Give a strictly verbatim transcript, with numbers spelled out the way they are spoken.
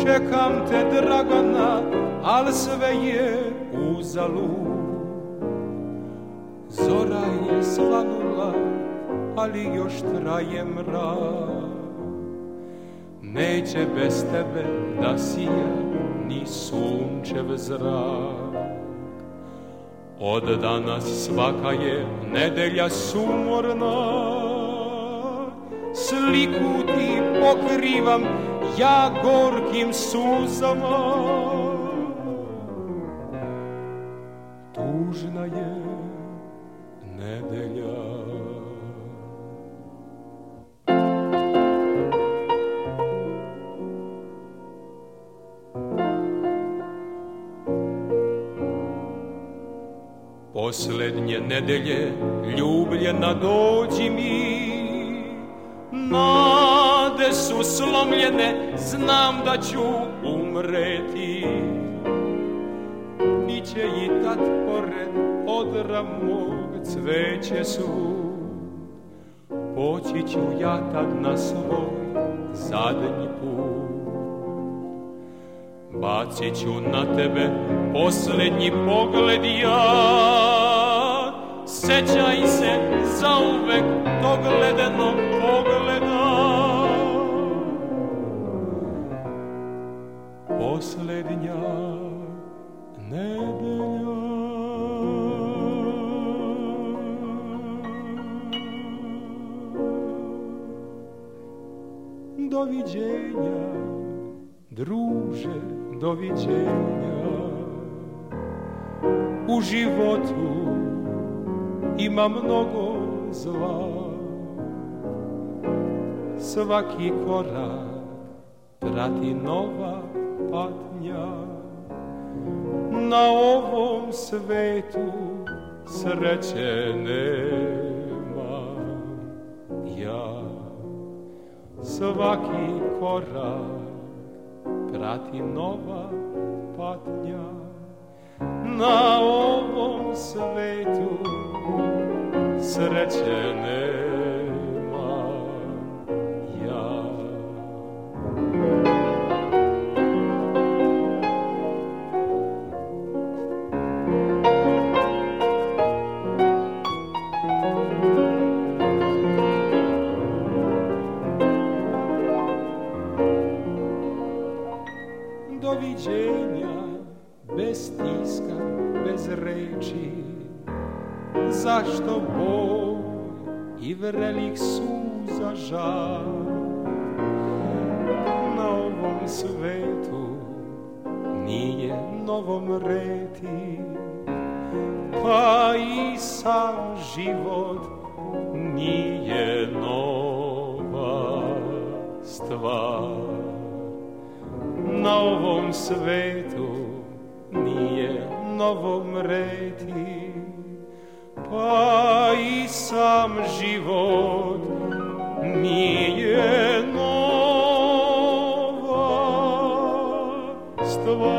čekam te Dragana, al sve je uzalud. Zora je svanula, ali još traje mrak. Neće bez tebe da sija ni sunčev zrak. Od danas svaka je nedelja sumorna, sliku ti pokrivam ja gorkim suzama. Tužna je nedelja. Poslednje nedelje, ljubljena, dođi mi. Nade su slomljene, znam da ću umreti. Biće i tad pored odra mog cveće su. Poći ću ja tad na svoj zadnji put. Bacit ću na tebe poslednji pogled ja. Sećaj se zauvek tog ledenog pogleda. Poslednja nedelja. Doviđenja, druže, doviđenja. U životu ima mnogo zla. Svaki korak prati nova patnja. Na ovom svetu sreće nema. Ja svaki korak prati nova patnja. Na ovom svetu sreće nema. Ja doviđenja, bez tiska, bez reči. Zašto bol i vrelih suza žal? Na ovom svetu nije novom reti, pa i sam život nije nova stvar. Na ovom svetu nije novom reti, pa i sam život nije nova stvar.